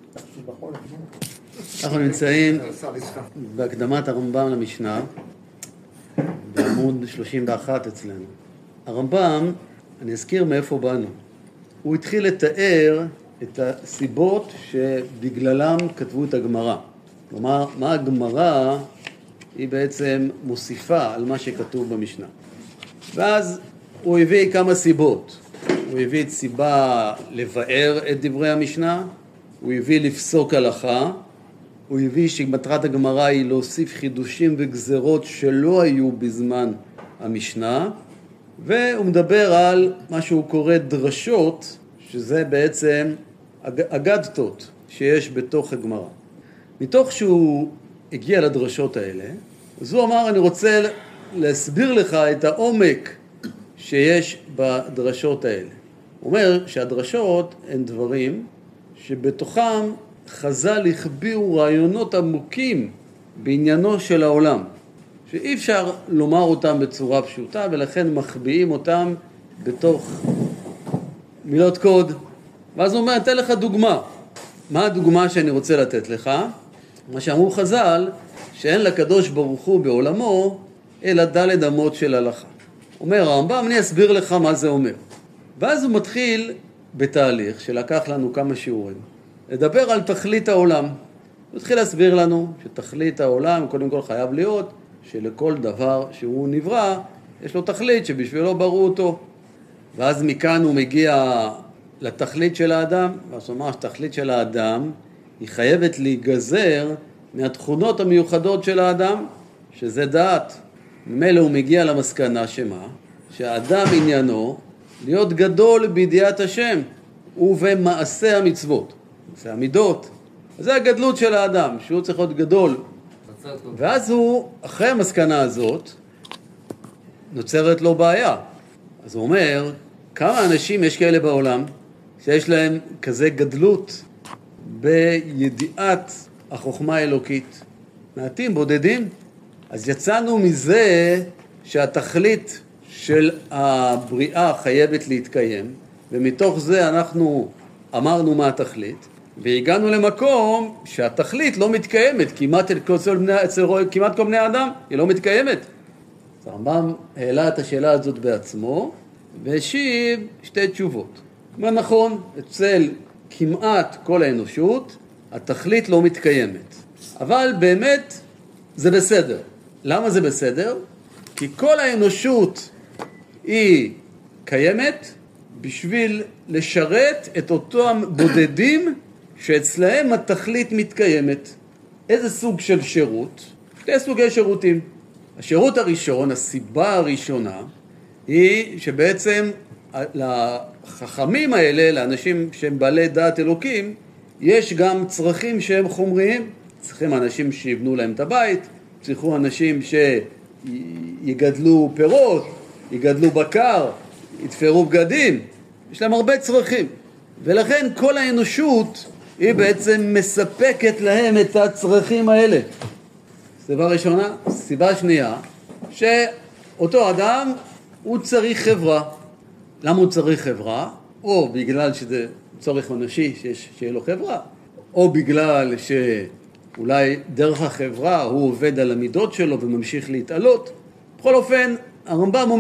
אנחנו נמצאים בהקדמת הרמב"ם למשנה, בעמוד 31 אצלנו. הרמב"ם, אני אזכיר מאיפה באנו. הוא התחיל לתאר את הסיבות שבגללם כתבו את הגמרא. כלומר, מה הגמרא היא בעצם מוסיפה על מה שכתוב במשנה. ואז הוא הביא כמה סיבות. הוא הביא את סיבה לבאר את דברי המשנה, הוא הביא לפסוק הלכה, הוא הביא שמטרת הגמרא היא להוסיף חידושים וגזרות שלא היו בזמן המשנה, והוא מדבר על מה שהוא קורא דרשות, שזה בעצם אגדתות שיש בתוך הגמרא. מתוך שהוא הגיע לדרשות האלה, אז הוא אמר, אני רוצה להסביר לך את העומק שיש בדרשות האלה. הוא אומר שהדרשות הן דברים שבתוכם חז"ל הכבירו רעיונות עמוקים בעניינו של העולם, שאי אפשר לומר אותם בצורה פשוטה, ולכן מחביאים אותם בתוך מילות קוד. ואז הוא אומר, אתן לך דוגמה. מה הדוגמה שאני רוצה לתת לך? מה שאמרו חז"ל, שאין לקדוש ברוך הוא בעולמו, אלא ד' אמות של הלכה. אומר הרמב"ם, אני אסביר לך מה זה אומר. ואז הוא מתחיל בתהליך שלקח לנו כמה שיעורים, לדבר על תכלית העולם. הוא התחיל להסביר לנו שתכלית העולם, קודם כל חייב להיות, שלכל דבר שהוא נברא, יש לו תכלית שבשבילו בראו אותו. ואז מכאן הוא מגיע לתכלית של האדם, ואז הוא אמר שתכלית של האדם היא חייבת להיגזר מהתכונות המיוחדות של האדם, שזה דעת. ממילא הוא מגיע למסקנה שמה? שהאדם עניינו להיות גדול בידיעת השם ובמעשה המצוות, זה המידות. זה הגדלות של האדם, שהוא צריך להיות גדול. ואז הוא, אחרי המסקנה הזאת, נוצרת לו בעיה. אז הוא אומר, כמה אנשים יש כאלה בעולם שיש להם כזה גדלות בידיעת החוכמה האלוקית? מעטים, בודדים. אז יצאנו מזה שהתכלית של הבריאה חייבת להתקיים, ומתוך זה אנחנו אמרנו מה התכלית, והגענו למקום שהתכלית לא מתקיימת, כמעט כל בני האדם היא לא מתקיימת. אז הרמב"ם העלה את השאלה הזאת בעצמו, והשיב שתי תשובות. מה נכון, אצל כמעט כל האנושות, התכלית לא מתקיימת. אבל באמת זה בסדר. למה זה בסדר? כי כל האנושות היא קיימת בשביל לשרת את אותם בודדים שאצלהם התכלית מתקיימת. איזה סוג של שירות? שתי סוגי שירותים. השירות הראשון, הסיבה הראשונה, היא שבעצם לחכמים האלה, לאנשים שהם בעלי דעת אלוקים, יש גם צרכים שהם חומריים. צריכים אנשים שיבנו להם את הבית, צריכו אנשים שיגדלו פירות, יגדלו בקר, יתפרו בגדים. יש להם הרבה צרכים. ולכן כל האנושות היא בעצם מספקת להם את הצרכים האלה. סיבה ראשונה. סיבה שנייה, שאותו אדם הוא צריך חברה. למה הוא צריך חברה? או בגלל שזה צורך אנושי שיהיה לו חברה, או בגלל שאולי דרך החברה הוא עובד על המידות שלו וממשיך להתעלות. בכל אופן, הרמב"ם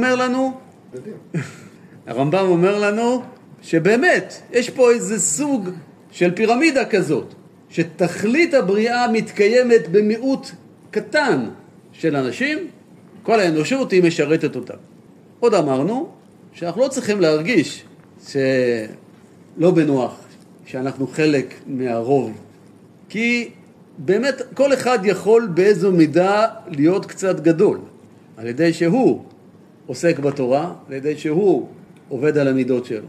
אומר לנו שבאמת יש פה איזה סוג של פירמידה כזאת, שתכלית הבריאה מתקיימת במיעוט קטן של אנשים, כל האנושות היא משרתת אותה. עוד אמרנו שאנחנו לא צריכים להרגיש שלא בנוח, שאנחנו חלק מהרוב, כי באמת כל אחד יכול באיזו מידה להיות קצת גדול, על ידי שהוא עוסק בתורה, על ידי שהוא עובד על המידות שלו.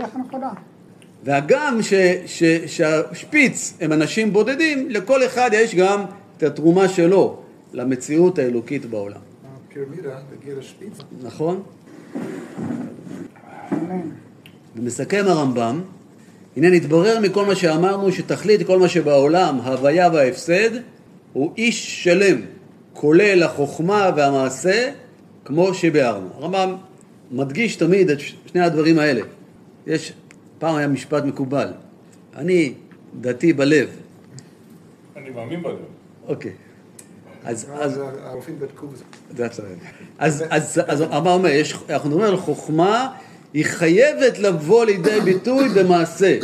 והגם שהשפיץ הם אנשים בודדים, לכל אחד יש גם את התרומה שלו למציאות האלוקית בעולם. הפירמידה תגיע לשפיץ. נכון? ומסכם הרמב"ם, הנה נתברר מכל מה שאמרנו שתכלית כל מה שבעולם, ההוויה וההפסד, הוא איש שלם, כולל החוכמה והמעשה, כמו שביארנו. הרמב"ם מדגיש תמיד את שני הדברים האלה. פעם היה משפט מקובל, אני דתי בלב. אני מאמין בלב. אוקיי. אז הרופאים בדקו זה. אז הרמב"ם אומר, אנחנו מדברים על חוכמה, היא חייבת לבוא לידי ביטוי במעשה.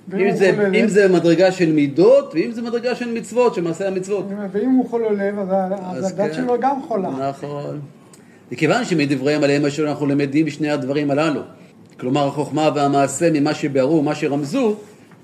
אם זה מדרגה של מידות, ואם זה מדרגה של מצוות, של מעשה המצוות. ואם הוא חולה לב, אז הדת שלו גם חולה. נכון. וכיוון שמדבריהם עליהם אשר אנחנו למדים שני הדברים הללו, כלומר החוכמה והמעשה ממה שבארו ומה שרמזו,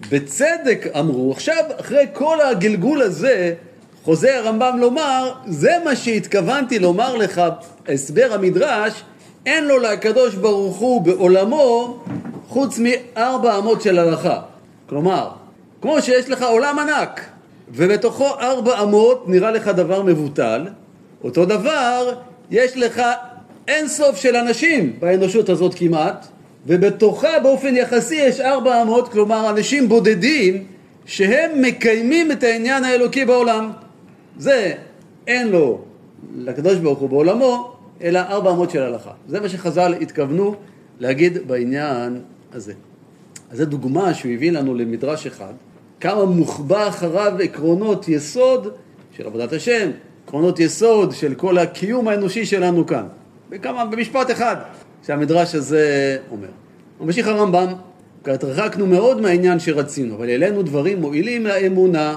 בצדק אמרו, עכשיו אחרי כל הגלגול הזה, חוזר הרמב"ם לומר, זה מה שהתכוונתי לומר לך, הסבר המדרש, אין לו לקדוש ברוך הוא בעולמו, חוץ מ4 אמות של הלכה. כלומר, כמו שיש לך עולם ענק, ובתוכו 4 אמות נראה לך דבר מבוטל, אותו דבר יש לך אין סוף של אנשים באנושות הזאת כמעט, ובתוכה באופן יחסי יש 4 אמות, כלומר אנשים בודדים שהם מקיימים את העניין האלוקי בעולם. זה אין לו לקדוש ברוך הוא בעולמו, אלא 4 אמות של הלכה. זה מה שחז"ל התכוונו להגיד בעניין הזה. אז זו דוגמה שהוא הביא לנו למדרש אחד, כמה מוחבא אחריו עקרונות יסוד של עבודת השם, עקרונות יסוד של כל הקיום האנושי שלנו כאן. במשפט אחד שהמדרש הזה אומר. ממשיך הרמב"ם, התרחקנו מאוד מהעניין שרצינו, אבל אלינו דברים מועילים לאמונה,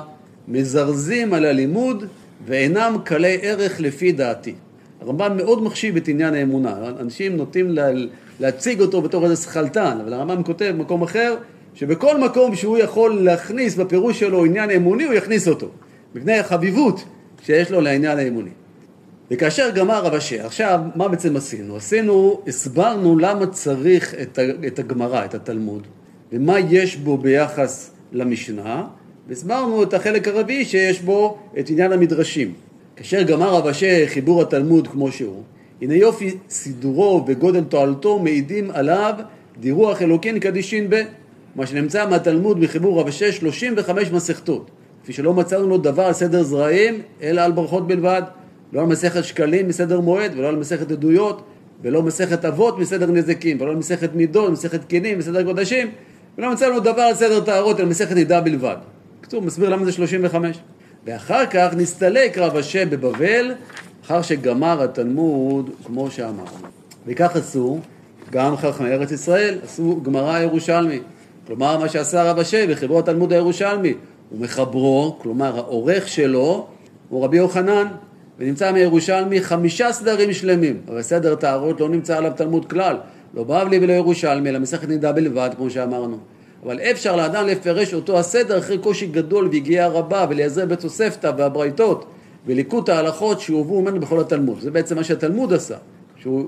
מזרזים על הלימוד, ואינם קלי ערך לפי דעתי. הרמב"ם מאוד מחשיב את עניין האמונה. אנשים נוטים להציג אותו בתור איזה שכלתן, אבל הרמב"ם כותב במקום אחר, שבכל מקום שהוא יכול להכניס בפירוש שלו עניין אמוני, הוא יכניס אותו, מפני החביבות שיש לו לעניין האמוני. וכאשר גמר רב אשר, עכשיו מה בעצם עשינו? הסברנו למה צריך את הגמרא, את התלמוד, ומה יש בו ביחס למשנה, והסברנו את החלק הרביעי שיש בו את עניין המדרשים. כאשר גמר רב אשר חיבור התלמוד כמו שהוא, הנה יופי סידורו וגודל תועלתו מעידים עליו דירוח אלוקין קדישין ב, מה שנמצא מהתלמוד בחיבור רב אשר 35 מסכתות, כפי שלא מצאנו לו דבר על סדר זרעים, אלא על ברכות בלבד, לא על מסכת שקלים מסדר מועד, ולא על מסכת עדויות, ולא מסכת אבות מסדר נזקים, ולא על מסכת מידות, מסכת קינים, מסדר קודשים, ולא מצאנו לו דבר על סדר טהרות, על מסכת נידה בלבד. כתוב, מסביר למה זה 35. ואחר כך נסתלק רב אשר בבבל, אחר שגמר התלמוד כמו שאמרנו. וכך עשו גם חכמי ארץ ישראל, עשו גמרא ירושלמי. כלומר, מה שעשה רב אשר בחיבור התלמוד הירושלמי, הוא מחברו, כלומר, העורך שלו הוא רבי יוחנן, ונמצא מירושלמי 5 סדרים שלמים. אבל סדר טהרות לא נמצא עליו תלמוד כלל, לא בבלי ולא ירושלמי, אלא מסכת נידה בלבד, כמו שאמרנו. אבל אפשר לאדם לפרש אותו הסדר אחרי קושי גדול והגיעה רבה, ולעזר בתוספתא והברייתות, וליקוט ההלכות שהובאו ממנו בכל התלמוד. זה בעצם מה שהתלמוד עשה, שהוא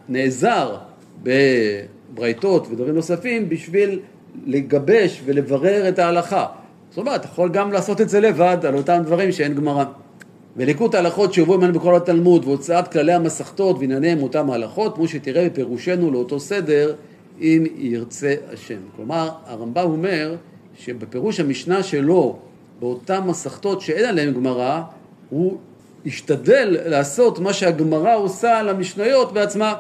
נעזר בברייתות ודברים נוספים בשביל לגבש ולברר את ההלכה. זאת אומרת, אתה יכול גם לעשות את זה לבד על אותם דברים שאין גמרא. וליקוט ההלכות שהובאו ממנו בכל התלמוד, והוצאת כללי המסכתות וענייניהם אותם ההלכות, כמו שתראה בפירושנו לאותו סדר, אם ירצה השם. כלומר, הרמב"ם אומר שבפירוש המשנה שלו, באותם מסכתות שאין עליהם גמרא, הוא השתדל לעשות מה שהגמרא עושה על המשניות בעצמה.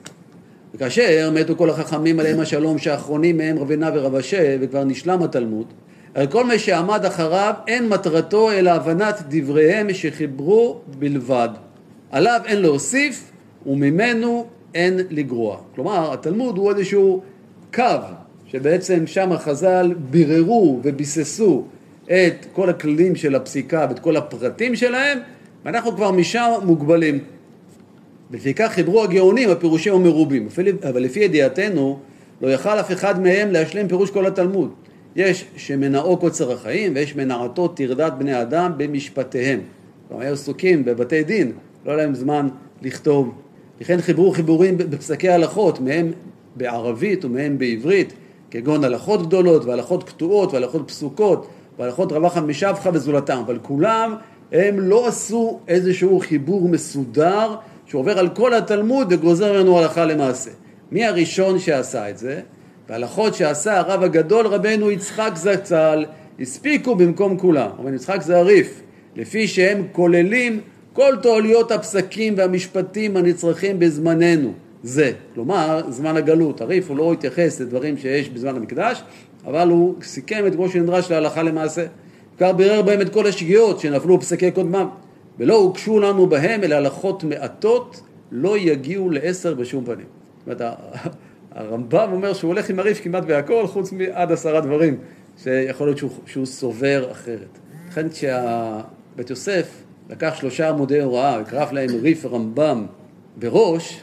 וכאשר מתו כל החכמים עליהם השלום, שהאחרונים מהם רבינה ורב אשר, וכבר נשלם התלמוד, על כל מה שעמד אחריו אין מטרתו אלא הבנת דבריהם שחיברו בלבד. עליו אין להוסיף וממנו אין לגרוע. כלומר, התלמוד הוא איזשהו קו שבעצם שם חז"ל ביררו וביססו את כל הכללים של הפסיקה ואת כל הפרטים שלהם, ואנחנו כבר משם מוגבלים. ולפיכך חיברו הגאונים הפירושים המרובים, אבל לפי ידיעתנו לא יכל אף אחד מהם להשלים פירוש כל התלמוד. יש שמנעו קוצר החיים ויש מנעתו תרדת בני אדם במשפטיהם. כלומר, היו עסוקים בבתי דין, לא להם זמן לכתוב. לכן חיברו חיבורים בפסקי הלכות, מהם בערבית ומהם בעברית, כגון הלכות גדולות והלכות קטועות והלכות פסוקות והלכות רבא חמישבחה וזולתם, אבל כולם הם לא עשו איזשהו חיבור מסודר שעובר על כל התלמוד וגוזר לנו הלכה למעשה. מי הראשון שעשה את זה? וההלכות שעשה הרב הגדול רבנו יצחק זצ"ל הספיקו במקום כולם. רבנו יצחק זה הריף, לפי שהם כוללים כל תועליות הפסקים והמשפטים הנצרכים בזמננו. זה, כלומר, זמן הגלות. הריף הוא לא התייחס לדברים שיש בזמן המקדש, אבל הוא סיכם את כמו שנדרש להלכה למעשה. כבר בירר בהם את כל השגיאות שנפלו בפסקי קודמם, ולא הוגשו לנו בהם אלה הלכות מעטות, לא יגיעו ל10 בשום פנים. זאת אומרת, הרמב"ם אומר שהוא הולך עם הריף כמעט בהכל, חוץ מעד 10 דברים, שיכול להיות שהוא סובר אחרת. לכן כשבית יוסף לקח 3 עמודי הוראה, וקרף להם ריף רמב"ם בראש,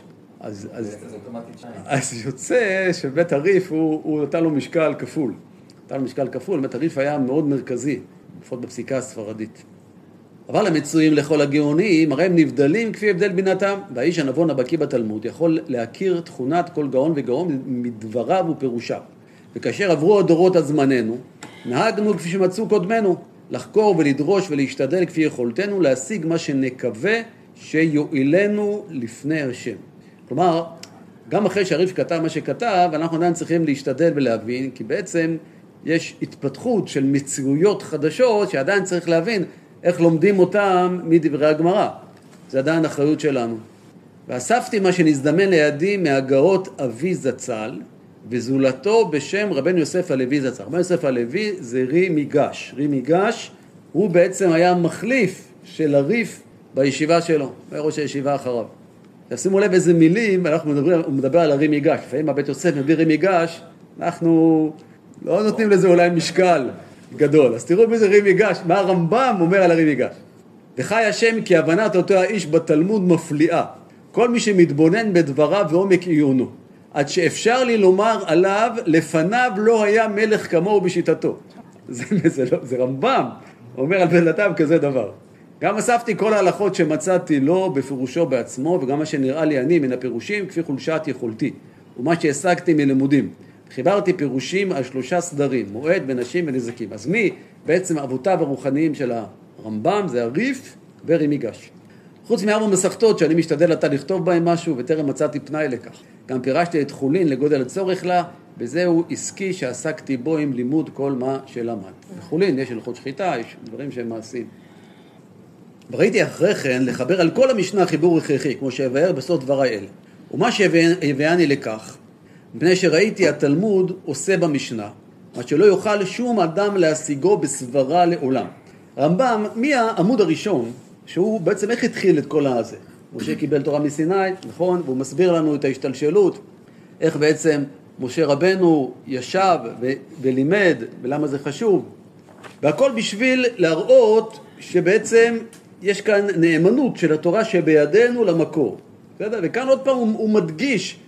אז יוצא שבית הריף הוא נתן לו משקל כפול. בית הריף היה מאוד מרכזי, לפחות בפסיקה הספרדית. אבל המצויים לכל הגאונים, הרי הם נבדלים כפי הבדל בינתם, והאיש הנבון הבקיא בתלמוד יכול להכיר תכונת כל גאון וגאון מדבריו ופירושיו. וכאשר עברו הדורות עד זמננו, נהגנו כפי שמצאו קודמנו, לחקור ולדרוש ולהשתדל כפי יכולתנו, להשיג מה שנקווה שיועילנו לפני השם. כלומר, גם אחרי שהריף כתב מה שכתב, אנחנו עדיין צריכים להשתדל ולהבין, כי בעצם יש התפתחות של מציאויות חדשות שעדיין צריך להבין איך לומדים אותם מדברי הגמרא. זה עדיין אחריות שלנו. ואספתי מה שנזדמן לידי מהגאות אבי זצ"ל, וזולתו בשם רבן יוסף הלוי זצ"ל. רבן יוסף הלוי זה רי מיגש. רי מיגש הוא בעצם היה מחליף של הריף בישיבה שלו, בראש הישיבה אחריו. שימו לב איזה מילים, הוא מדבר על הרי מיגש. לפעמים הבית יוסף מביא רי מיגש, אנחנו לא נותנים לזה אולי משקל גדול. אז תראו באיזה רי מיגש, מה הרמב"ם אומר על הרי מיגש. וחי השם כי הבנת אותו האיש בתלמוד מפליאה. כל מי שמתבונן בדבריו ועומק עיונו. עד שאפשר לי לומר עליו, לפניו לא היה מלך כמוהו בשיטתו. זה רמב"ם, אומר על בלעתם כזה דבר. גם אספתי כל ההלכות שמצאתי לו בפירושו בעצמו, וגם מה שנראה לי אני מן הפירושים כפי חולשת יכולתי, ומה שהשגתי מלימודים. חיברתי פירושים על 3 סדרים, מועד ונשים ונזקים. אז מי בעצם אבותיו הרוחניים של הרמב"ם? זה הריף ורי מיגש. חוץ מארבע מסכתות שאני משתדל עתה לכתוב בהם משהו, וטרם מצאתי פנאי לכך. גם פירשתי את חולין לגודל הצורך לה, וזהו עסקי שעסקתי בו עם לימוד כל מה שלמד. בחולין יש הלכות שחיטה, יש דברים שהם מעשיים. וראיתי אחרי כן לחבר על כל המשנה חיבור הכרחי, כמו שהבאר בסוף דברי אלה. ומה שהביאני לכך, מפני שראיתי התלמוד עושה במשנה, מה שלא יוכל שום אדם להשיגו בסברה לעולם. הרמב"ם, מי העמוד הראשון, שהוא בעצם איך התחיל את כל הזה? משה קיבל תורה מסיני, נכון? והוא מסביר לנו את ההשתלשלות, איך בעצם משה רבנו ישב ולימד, ולמה זה חשוב. והכל בשביל להראות שבעצם יש כאן נאמנות של התורה שבידינו למקור. בסדר? וכאן עוד פעם הוא מדגיש,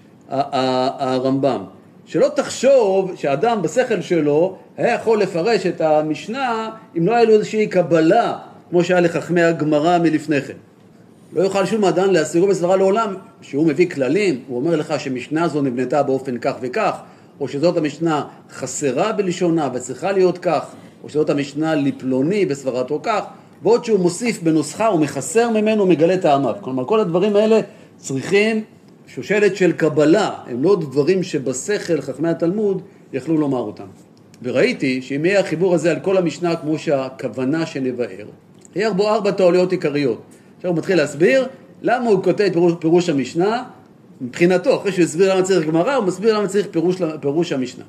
הרמב"ם, שלא תחשוב שאדם בשכל שלו היה יכול לפרש את המשנה אם לא היה לו איזושהי קבלה, כמו שהיה לחכמי הגמרא מלפני כן. לא יוכל שום אדם להשיגו בסברה לעולם, שהוא מביא כללים, הוא אומר לך שמשנה זו נבנתה באופן כך וכך, או שזאת המשנה חסרה בלשונה וצריכה להיות כך, או שזאת המשנה לפלוני בסברתו כך, ועוד שהוא מוסיף בנוסחה ומחסר ממנו מגלה טעמיו. כלומר, כל הדברים האלה צריכים שושלת של קבלה, הם לא דברים שבשכל חכמי התלמוד יכלו לומר אותם. וראיתי שאם יהיה החיבור הזה על כל המשנה כמו שהכוונה שנבאר, יהיה בו 4 תועליות עיקריות. עכשיו הוא מתחיל להסביר למה הוא כותב פירוש המשנה, מבחינתו, אחרי שהוא הסביר למה צריך גמרא, הוא מסביר למה צריך פירוש המשנה.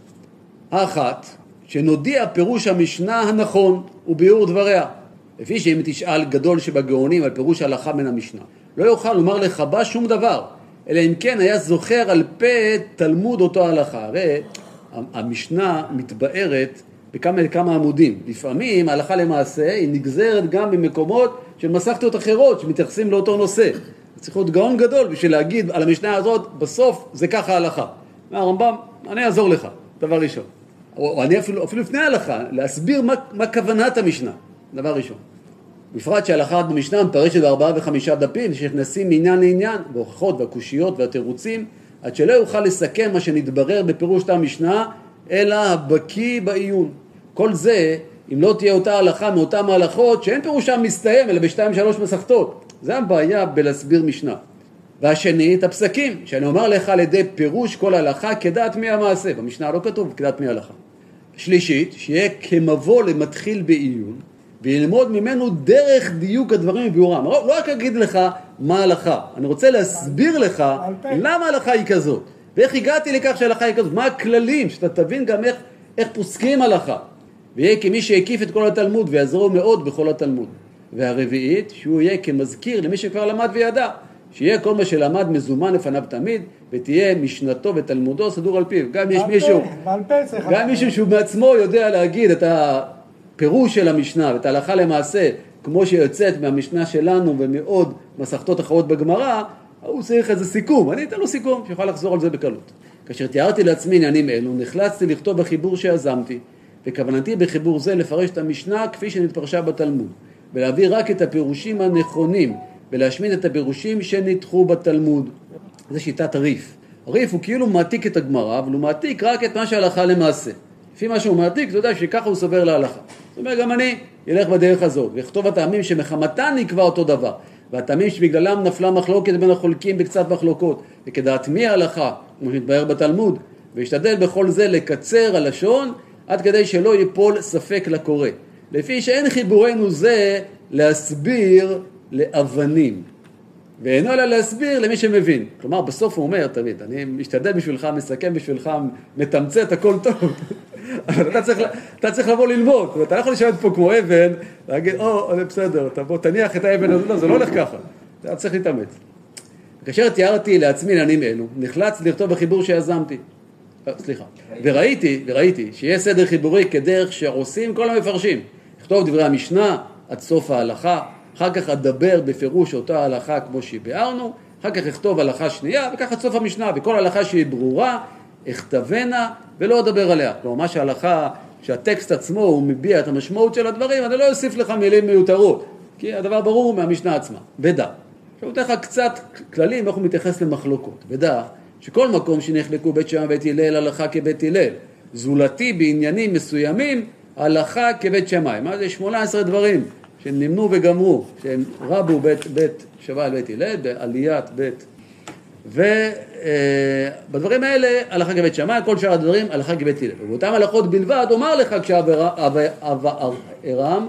האחת, שנודיע פירוש המשנה הנכון וביאור דבריה. לפי שאם תשאל גדול שבגאונים על פירוש ההלכה מן המשנה, לא יוכל לומר לך בה שום דבר, אלא אם כן היה זוכר על פה תלמוד אותו ההלכה. הרי המשנה מתבארת בכמה עמודים. לפעמים ההלכה למעשה היא נגזרת גם במקומות של מסכתות אחרות שמתייחסים לאותו נושא. צריך להיות גאון גדול בשביל להגיד על המשנה הזאת, בסוף זה ככה ההלכה. הרמב"ם, אני אעזור לך, דבר ראשון. או אני אפילו לפני ההלכה, להסביר מה כוונת המשנה, דבר ראשון. בפרט שההלכה במשנה מפרשת ב4 ו5 דפים, שנכנסים מעניין לעניין, והוכחות והקושיות והתירוצים, עד שלא יוכל לסכם מה שנתברר בפירוש את המשנה, אלא הבקיא בעיון. כל זה, אם לא תהיה אותה הלכה מאותם ההלכות, שאין פירושם מסתיים, אלא ב2-3 מסכתות. זה הבעיה בלהסביר משנה. והשני, את הפסקים, שאני אומר לך על ידי פירוש כל הלכה כדעת מי המעשה. במשנה לא כתוב כדעת מי הלכה. שלישית, שיהיה כמבוא למתחיל בעיון, וללמוד ממנו דרך דיוק הדברים וביאורם. לא רק אגיד לך מה ההלכה, אני רוצה להסביר לך למה ההלכה היא כזאת, ואיך הגעתי לכך שההלכה היא כזאת, מה הכללים, שאתה תבין גם איך פוסקים הלכה. ויהיה כמי שהקיף את כל התלמוד ויעזרו מאוד בכל התלמוד. והרביעית, שהוא יהיה כמזכיר למי שכבר למד וידע, שיהיה כל מה שלמד מזומן לפניו תמיד, ותהיה משנתו ותלמודו סדור על פיו. גם מישהו שהוא בעצמו יודע להגיד את הפירוש של המשנה ואת ההלכה למעשה, כמו שיוצאת מהמשנה שלנו ומעוד מסכתות אחרות בגמרא, הוא צריך איזה סיכום, אני אתן לו סיכום שיוכל לחזור על זה בקלות. כאשר תיארתי לעצמי עניינים אלו, נחלצתי לכתוב בחיבור שיזמתי, וכוונתי בחיבור זה לפרש את המשנה כפי שנתפרשה בתלמוד, ולהביא רק את הפירושים הנכונים, ולהשמיד את הפירושים שנדחו בתלמוד. זה שיטת הריף. הריף הוא כאילו מעתיק את הגמרא, אבל הוא מעתיק רק את מה שההלכה למעשה. לפי מה שהוא מעתיק, אתה יודע שככה הוא סובר להלכה. זאת אומרת, גם אני ילך בדרך הזאת, וכתוב הטעמים שמחמתן נקבע אותו דבר, והטעמים שבגללם נפלה מחלוקת בין החולקים בקצת מחלוקות, וכדעת מי ההלכה, כמו שהתבהר בתלמוד, וישתדל בכל זה לקצר הלשון, עד כדי שלא ייפול ספק לקורא. לפי שאין חיבורנו זה להסביר לאבנים, ואינו אלא להסביר למי שמבין. כלומר, בסוף הוא אומר, תמיד, אני משתדל בשבילך, מסכם בשבילך, מתמצת, הכל טוב. אבל אתה צריך לבוא ללמוד, ואתה לא יכול לשבת פה כמו אבן, להגיד, זה בסדר, בוא תניח את האבן, לא, זה לא הולך ככה, אתה צריך להתאמץ. כאשר תיארתי לעצמי עניינים אלו, נחלץ לכתוב בחיבור שיזמתי. וראיתי שיהיה סדר חיבורי כדרך שעושים כל המפרשים. לכתוב דברי המשנה עד סוף ההלכה, אחר כך אדבר בפירוש אותה ההלכה כמו שביארנו, אחר כך אכתוב הלכה שנייה, וכך עד סוף המשנה, וכל הלכה שהיא ברורה, אכתבנה ולא אדבר עליה. כלומר, מה שההלכה, שהטקסט עצמו הוא מביע את המשמעות של הדברים, אני לא אוסיף לך מילים מיותרות, כי הדבר ברור מהמשנה עצמה. ודע. עכשיו נותן לך קצת כללים איך הוא מתייחס למחלוקות. ודע שכל מקום שנחלקו בית שמאי ובית הלל, הלכה כבית הלל. זולתי בעניינים מסוימים, הלכה כבית שמאי. מה זה? 18 דברים שנמנו וגמרו, שהם רבו בית שמאי ובית הלל, בעליית בית. ובדברים האלה הלכה כבית שמאי, כל שאר הדברים הלכה כבית הלל. ובאותם הלכות בלבד אומר לך כשאברהם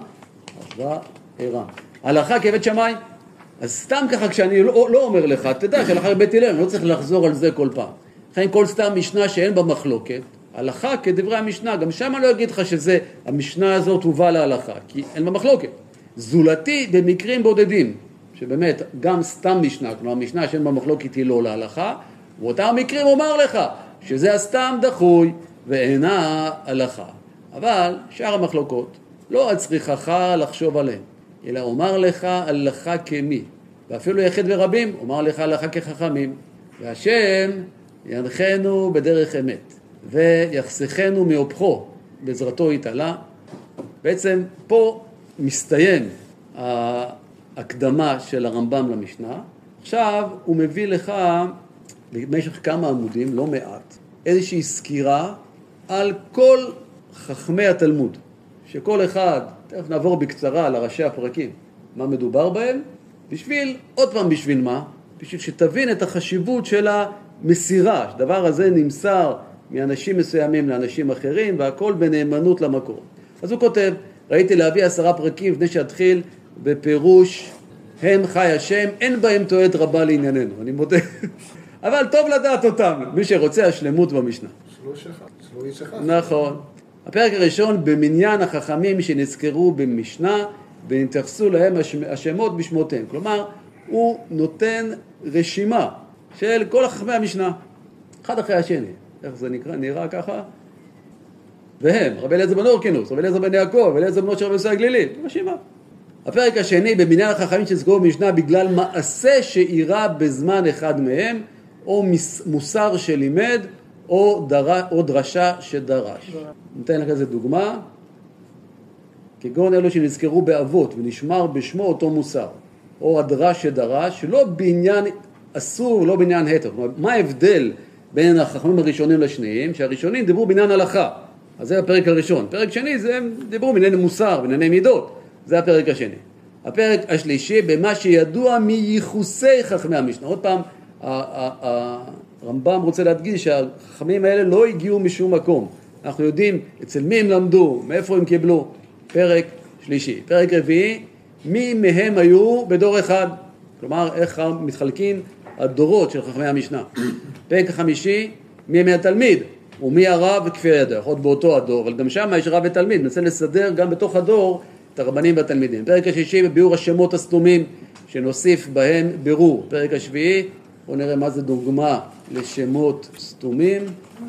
הלכה כבית שמאי. אז סתם ככה כשאני לא אומר לך, תדע שהלכה כבית הלל, אני לא צריך לחזור על זה כל פעם. לכן כל סתם משנה שאין בה מחלוקת, הלכה כדברי המשנה, גם שם אני לא אגיד לך שזה, המשנה הזאת הובאה להלכה, כי אין בה מחלוקת. זולתי במקרים בודדים, שבאמת גם סתם משנה, כלומר המשנה שאין בה מחלוקת היא לא להלכה, ואותם מקרים אומר לך שזה הסתם דחוי ואינה הלכה. אבל שאר המחלוקות לא הצריכך לחשוב עליהן, אלא אומר לך הלכה כמי, ואפילו יחיד ורבים אומר לך הלכה כחכמים, והשם ינחנו בדרך אמת, ויחסכנו מאופחו בעזרתו יתעלה. בעצם פה מסתיים ההקדמה של הרמב"ם למשנה. עכשיו הוא מביא לך במשך כמה עמודים, לא מעט, איזושהי סקירה על כל חכמי התלמוד, שכל אחד, תכף נעבור בקצרה על ראשי הפרקים, מה מדובר בהם, עוד פעם בשביל מה? בשביל שתבין את החשיבות של המסירה, שדבר הזה נמסר מאנשים מסוימים לאנשים אחרים, והכל בנאמנות למקור. אז הוא כותב, ראיתי להביא 10 פרקים לפני שאתחיל בפירוש הם חי השם, אין בהם תועלת רבה לענייננו, אני מודה. אבל טוב לדעת אותם, מי שרוצה השלמות במשנה. שלא איש אחד. נכון. הפרק הראשון במניין החכמים שנזכרו במשנה, ונתייחסו להם השמות בשמותיהם. כלומר, הוא נותן רשימה של כל החכמי המשנה, אחד אחרי השני. איך זה נראה ככה? והם, רבי אליעזר בן הורקנוס, רבי אליעזר בן יעקב, רבי אליעזר בנו של רבי יוסי הגלילי, רשימה. הפרק השני במניין החכמים שנזכרו במשנה בגלל מעשה שאירע בזמן אחד מהם, או מוסר שלימד, או דרשה שדרש. נתן לך איזה דוגמה, כגון אלו שנזכרו באבות ונשמר בשמו אותו מוסר, או הדרש שדרש, שלא בעניין אסור, לא בעניין היתר. מה ההבדל בין החכמים הראשונים לשניים? שהראשונים דיברו בעניין הלכה, אז זה הפרק הראשון. פרק שני זה הם דיברו בענייני מוסר, בענייני מידות, זה הפרק השני. הפרק השלישי במה שידוע מייחוסי חכמי המשנה. עוד פעם, הרמב"ם רוצה להדגיש שהחכמים האלה לא הגיעו משום מקום. אנחנו יודעים אצל מי הם למדו, מאיפה הם קיבלו. פרק שלישי. פרק רביעי, מי מהם היו בדור אחד. כלומר, איך מתחלקים הדורות של חכמי המשנה. פרק החמישי, מי מהתלמיד. ומי הרב וכפי הדרך, עוד באותו הדור, אבל גם שם יש רב ותלמיד, ננסה לסדר גם בתוך הדור את הרבנים והתלמידים. פרק השישי בביאור השמות הסתומים, שנוסיף בהם בירור. פרק השביעי, בואו נראה מה זה דוגמה לשמות סתומים.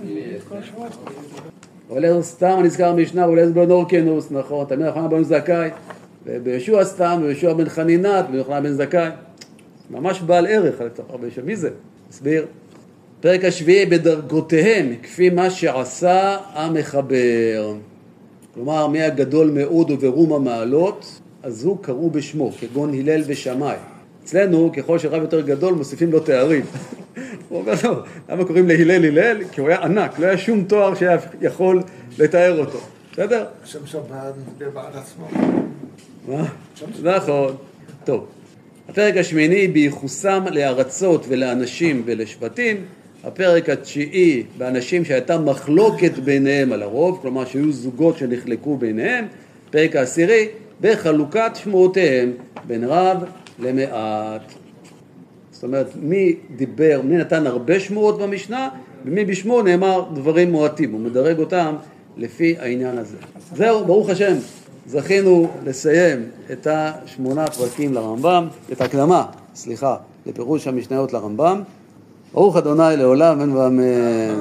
אבל סתם נזכר משנה, אולי זה בן אורקנוס, נכון, תלמיד יוחנן בן זכאי, ובישוע סתם, וישוע בן חנינת, ויוחנן בן זכאי. ממש בעל ערך, מי זה? הסביר. פרק השביעי בדרגותיהם, כפי מה שעשה המחבר. כלומר, מי הגדול מאוד וברום המעלות, אז הוא קראו בשמו, כגון הלל ושמאי. אצלנו, ככל שרב יותר גדול, מוסיפים לו תארים. הוא אומר לו, למה קוראים להלל הלל? כי הוא היה ענק, לא היה שום תואר שהיה יכול לתאר אותו. בסדר? השם שבן בבעל עצמו. מה? נכון. טוב. הפרק השמיני בייחוסם לארצות ולאנשים ולשבטים. הפרק התשיעי באנשים שהייתה מחלוקת ביניהם על הרוב, כלומר שהיו זוגות שנחלקו ביניהם. פרק העשירי בחלוקת שמועותיהם בין רב למעט. זאת אומרת, מי נתן הרבה שמועות במשנה, ומי בשמו נאמר דברים מועטים. הוא מדרג אותם לפי העניין הזה. זהו, ברוך השם, זכינו לסיים את 8 פרקים לרמב"ם, את הקדמה, לפירוש המשניות לרמב"ם. ברוך אדוני לעולם, אמן ואמן.